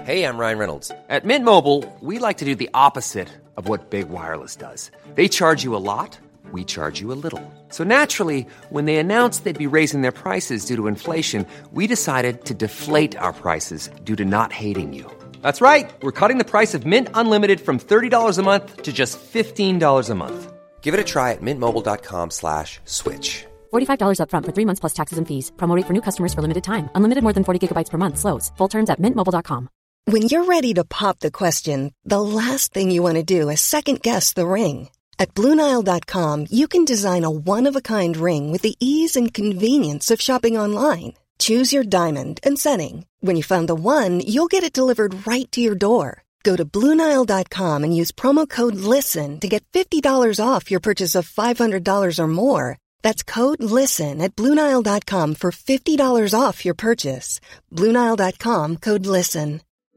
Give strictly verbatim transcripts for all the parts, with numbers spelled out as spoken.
Hey, I'm Ryan Reynolds. At Mint Mobile, we like to do the opposite of what Big Wireless does. They charge you a lot, we charge you a little. So naturally, when they announced they'd be raising their prices due to inflation, we decided to deflate our prices due to not hating you. That's right. We're cutting the price of Mint Unlimited from thirty dollars a month to just fifteen dollars a month. Give it a try at mintmobile.com slash switch. forty-five dollars up front for three months plus taxes and fees. Promo rate for new customers for limited time. Unlimited more than forty gigabytes per month slows. Full terms at mint mobile dot com. When you're ready to pop the question, the last thing you want to do is second-guess the ring. At Blue Nile dot com, you can design a one-of-a-kind ring with the ease and convenience of shopping online. Choose your diamond and setting. When you find the one, you'll get it delivered right to your door. Go to Blue Nile dot com and use promo code LISTEN to get fifty dollars off your purchase of five hundred dollars or more. That's code LISTEN at Blue Nile dot com for fifty dollars off your purchase. Blue Nile dot com, code LISTEN.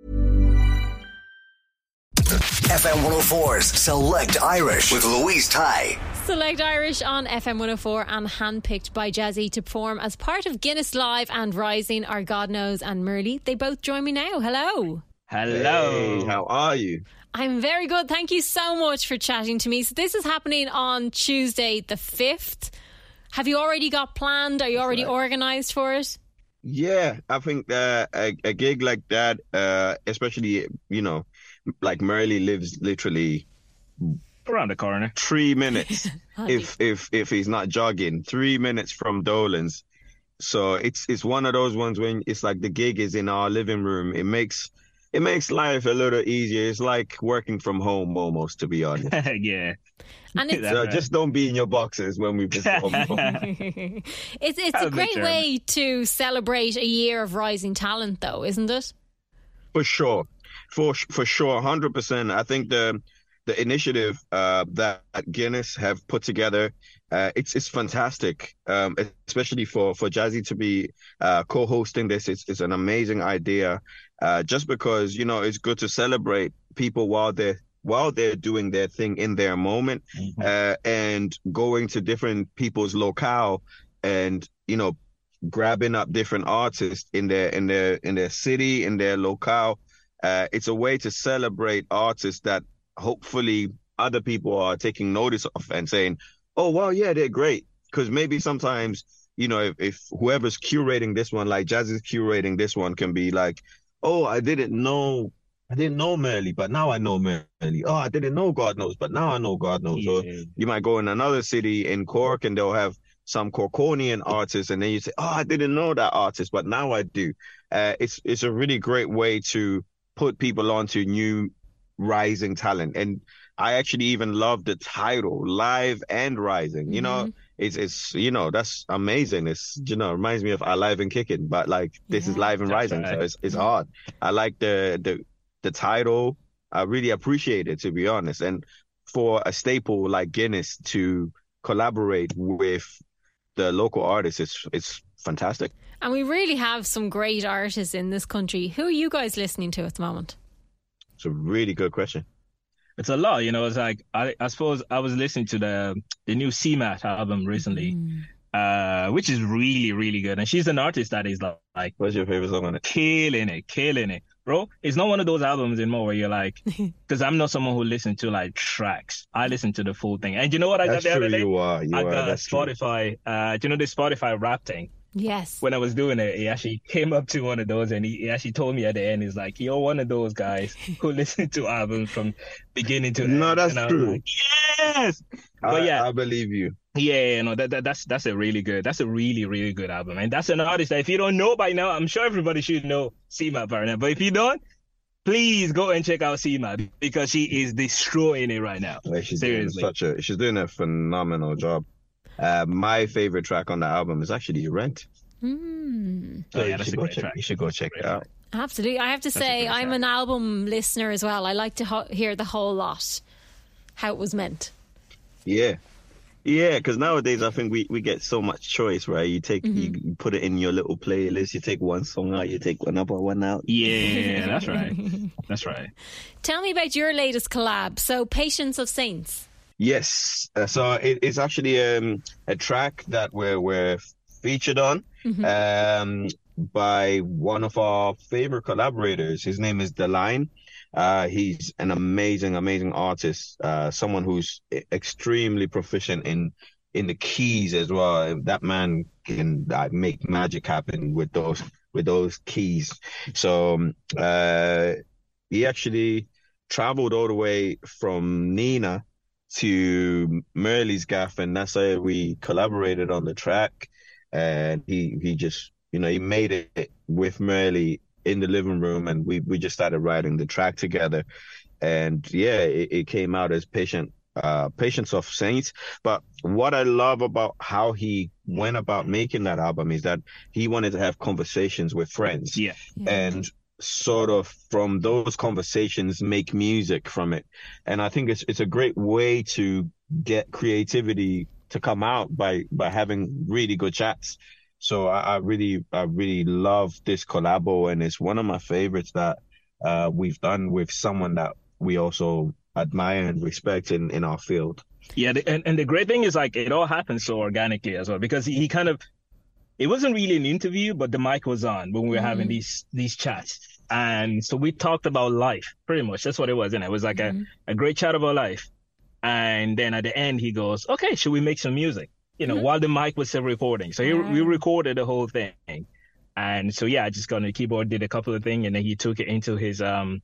F M one oh four's Select Irish with Louise Ty. Select Irish on F M one oh four and handpicked by Jazzy to perform as part of Guinness Live and Rising are God Knows and Merly. They both join me now. Hello. Hello. Hey, how are you? I'm very good. Thank you so much for chatting to me. So this is happening on Tuesday the fifth. Have you already got planned? Are you already right. organised for it? Yeah, I think uh, a, a gig like that, uh, especially, you know, like Merly lives literally around the corner. Three minutes if if if he's not jogging. Three minutes from Dolan's. So it's it's one of those ones when it's like the gig is in our living room. It makes it makes life a little easier. It's like working from home almost, to be honest. Yeah. And it's, so just don't be in your boxes when we perform. it's it's a great way to celebrate a year of rising talent, though, isn't it? For sure. For for sure, one hundred percent. I think the the initiative uh, that Guinness have put together, uh, it's it's fantastic, um, especially for, for Jazzy to be uh, co-hosting this. It's, it's an amazing idea, uh, just because, you know, it's good to celebrate people while they're, while they're doing their thing in their moment, mm-hmm. uh, and going to different people's locale and, you know, grabbing up different artists in their in their in their city, in their locale. Uh, it's a way to celebrate artists that hopefully other people are taking notice of and saying, oh, well, yeah, they're great. Because maybe sometimes, you know, if, if whoever's curating this one, like Jazzy's curating this one, can be like, oh, I didn't know, I didn't know Merly, but now I know Merly. Oh, I didn't know God Knows, but now I know God Knows. Yeah. Or you might go in another city in Cork and they'll have some Corkonian artists, and then you say, oh, I didn't know that artist, but now I do. Uh, it's it's a really great way to put people onto new rising talent. And I actually even love the title, Live and Rising. You mm-hmm. know, it's, it's, you know, that's amazing. It's, you know, it reminds me of Alive and Kicking, but like this yeah, is Live and Rising. Right. So it's, it's hard. I like the, the, the title. I really appreciate it, to be honest. And for a staple like Guinness to collaborate with the local artists, it's, it's fantastic. And we really have some great artists in this country. Who are you guys listening to at the moment? It's a really good question. It's a lot, you know. It's like I, I suppose I was listening to the the new C M A T album recently, mm. uh, which is really, really good. And she's an artist that is like, like what's your favorite song on it? Killing it, killing it, bro. It's not one of those albums anymore where you're like, because I'm not someone who listens to like tracks. I listen to the full thing. And you know what I That's got the true, other day? You are. You I are. got That's Spotify. True. Uh, do you know the Spotify rap thing? Yes. When I was doing it, he actually came up to one of those and he, he actually told me at the end, he's like, you're one of those guys who listen to albums from beginning to end. No, that's true. Like, yes. I, but yeah, I believe you. Yeah, no, that, that that's that's a really good, that's a really, really good album. And that's an artist that if you don't know by now, I'm sure everybody should know C M A T by now. But if you don't, please go and check out C M A T because she is destroying it right now. Like she's Seriously. Doing such a, she's doing a phenomenal job. Uh, my favorite track on the album is actually Rent. Mm. So oh, yeah, you, that's should a go great check, track. you should go check it out. Absolutely. I have to That's say, I'm track. an album listener as well. I like to ho- hear the whole lot, how it was meant. Yeah. Yeah, because nowadays I think we, we get so much choice, right? You take mm-hmm. you, you put it in your little playlist. You take one song out, you take one up or one out. Yeah, that's right. That's right. Tell me about your latest collab. So, Patience of Saints. Yes. Uh, so it, it's actually um, a track that we're we're featured on. Mm-hmm. Um, by one of our favorite collaborators. His name is Deline. Uh, he's an amazing, amazing artist. Uh, someone who's extremely proficient in in the keys as well. That man can uh, make magic happen with those with those keys. So uh, he actually traveled all the way from Nina to Merle's gaff, and that's how we collaborated on the track. And he he just, you know, he made it with Merle in the living room, and we we just started writing the track together. And yeah, it, it came out as Patient uh Patience of Saints. But what I love about how he went about making that album is that he wanted to have conversations with friends. Yeah. Yeah. And sort of from those conversations make music from it. And I think it's it's a great way to get creativity to come out by by having really good chats. So I, I really I really love this collabo, and it's one of my favorites that uh we've done with someone that we also admire and respect in in our field. Yeah, the, and, and the great thing is, like, it all happened so organically as well, because he, he kind of, it wasn't really an interview, but the mic was on when we were mm-hmm. having these these chats. And so we talked about life, pretty much. That's what it was. And it was like mm-hmm. a, a great chat about life. And then at the end, he goes, okay, should we make some music? You know, mm-hmm. while the mic was still recording. So he, yeah. we recorded the whole thing. And so, yeah, I just got on the keyboard, did a couple of things, and then he took it into his um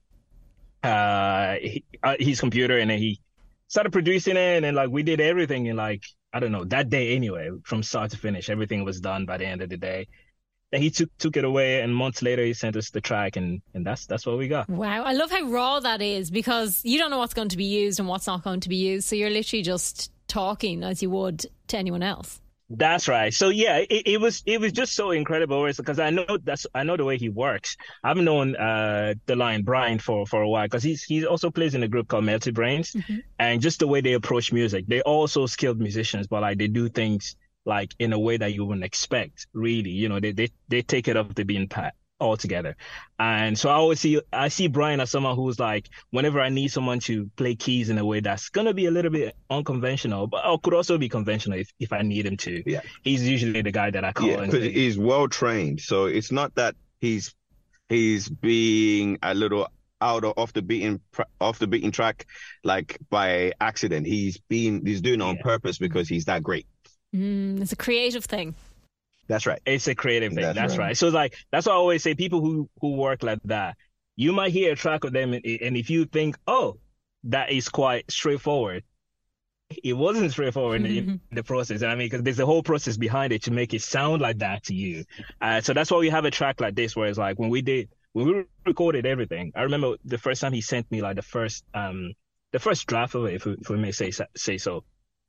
uh, he, uh his computer, and then he started producing it. And like, we did everything in like, I don't know, that day anyway, from start to finish. Everything was done by the end of the day. Then he took took it away, and months later he sent us the track, and, and that's that's what we got. Wow, I love how raw that is, because you don't know what's going to be used and what's not going to be used. So you're literally just talking as you would to anyone else. That's right. So yeah, it, it was it was just so incredible, because I know that's I know the way he works. I've known uh, Deline Brian for for a while, because he's he also plays in a group called Melty Brains, mm-hmm. and just the way they approach music, they're also skilled musicians, but like they do things like in a way that you wouldn't expect. Really, you know, they they they take it off the beaten path altogether. And so I always see I see Brian as someone who's like, whenever I need someone to play keys in a way that's gonna be a little bit unconventional, but or could also be conventional if, if I need him to. Yeah, he's usually the guy that I call. Yeah, because he's well trained, so it's not that he's he's being a little out of off the beaten off the beaten track like by accident. He's being he's doing it on yeah. purpose, because he's that great. Mm, it's a creative thing. That's right. It's a creative thing. That's, That's right. right. So like, that's what I always say, people who, who work like that, you might hear a track of them, and, and if you think, oh, that is quite straightforward, it wasn't straightforward mm-hmm. in, the, in the process. I mean, because there's a whole process behind it to make it sound like that to you. Uh, so that's why we have a track like this, where it's like, when we did, when we recorded everything, I remember the first time he sent me like the first, um, the first draft of it, if we, if we may say, say so.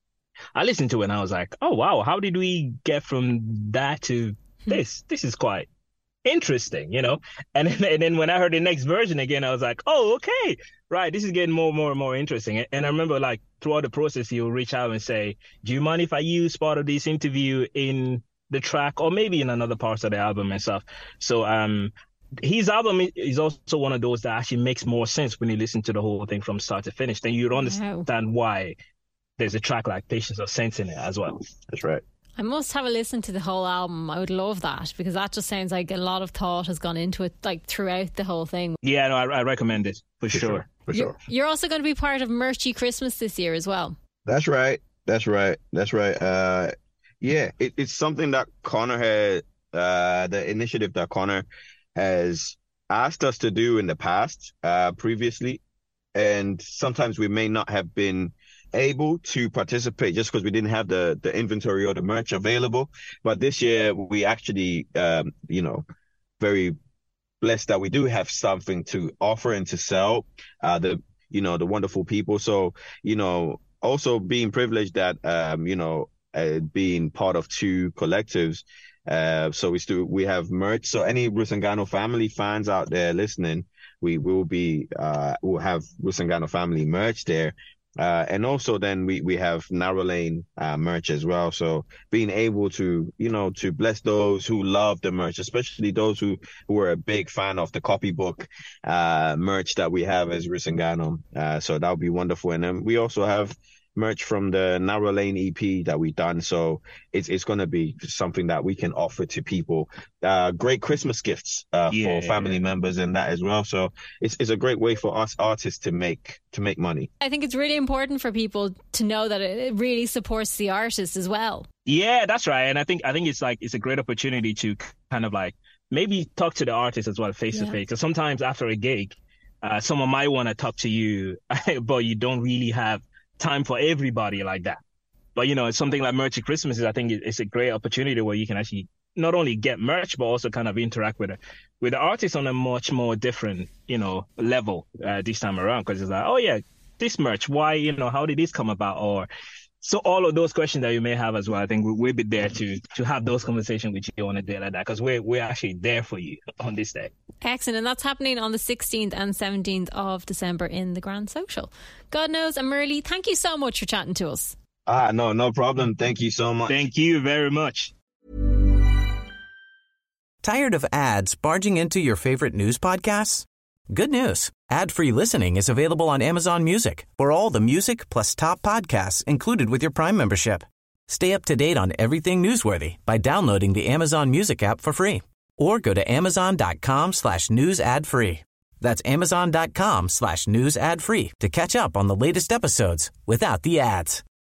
I listened to it and I was like, oh, wow, how did we get from that to this? This is quite interesting, you know? And then, and then when I heard the next version again, I was like, oh, okay, right, this is getting more and more and more interesting. And I remember, like, throughout the process, he'll reach out and say, do you mind if I use part of this interview in the track, or maybe in another part of the album and stuff? So um, his album is also one of those that actually makes more sense when you listen to the whole thing from start to finish. Then you understand wow. why there's a track like Patience of Saints in it as well. That's right. I must have a listen to the whole album. I would love that, because that just sounds like a lot of thought has gone into it, like throughout the whole thing. Yeah, no, I, I recommend it for, for sure. sure. For you're, sure. You're also going to be part of Merchy Christmas this year as well. That's right. That's right. That's right. Uh, yeah, it, it's something that Connor had, uh, the initiative that Connor has asked us to do in the past, uh, previously. And sometimes we may not have been able to participate just because we didn't have the the inventory or the merch available. But this year we actually um you know very blessed that we do have something to offer and to sell, uh the you know the wonderful people. So you know also being privileged that um you know uh, being part of two collectives, uh so we still we have merch. So any Rusangano family fans out there listening, we will be uh we'll have Rusangano family merch there. Uh, and also then we, we have Narrow Lane uh, merch as well. So being able to, you know, to bless those who love the merch, especially those who, who are a big fan of the copybook uh, merch that we have as Rusangano. Uh, so that would be wonderful. And then we also have merch from the Narrow Lane E P that we've done. So it's it's going to be something that we can offer to people. Uh, great Christmas gifts uh, yeah. for family members and that as well. So it's it's a great way for us artists to make to make money. I think it's really important for people to know that it really supports the artist as well. Yeah, that's right. And I think I think it's like it's a great opportunity to kind of like maybe talk to the artist as well face to face. Because sometimes after a gig, uh, someone might want to talk to you, but you don't really have time for everybody like that. But, you know, it's something like Merchy Christmases. I think it's a great opportunity where you can actually not only get merch, but also kind of interact with it, with the artist on a much more different, you know, level uh, this time around. Because it's like, oh, yeah, this merch, why, you know, how did this come about? Or so all of those questions that you may have as well, I think we'll be there to to have those conversations with you on a day like that, because we're, we're actually there for you on this day. Excellent. And that's happening on the sixteenth and seventeenth of December in the Grand Social. God knows, and Murley, thank you so much for chatting to us. Ah, no, no problem. Thank you so much. Thank you very much. Tired of ads barging into your favorite news podcasts? Good news. Ad-free listening is available on Amazon Music for all the music plus top podcasts included with your Prime membership. Stay up to date on everything newsworthy by downloading the Amazon Music app for free or go to amazon.com slash news ad free. That's amazon.com slash news ad free to catch up on the latest episodes without the ads.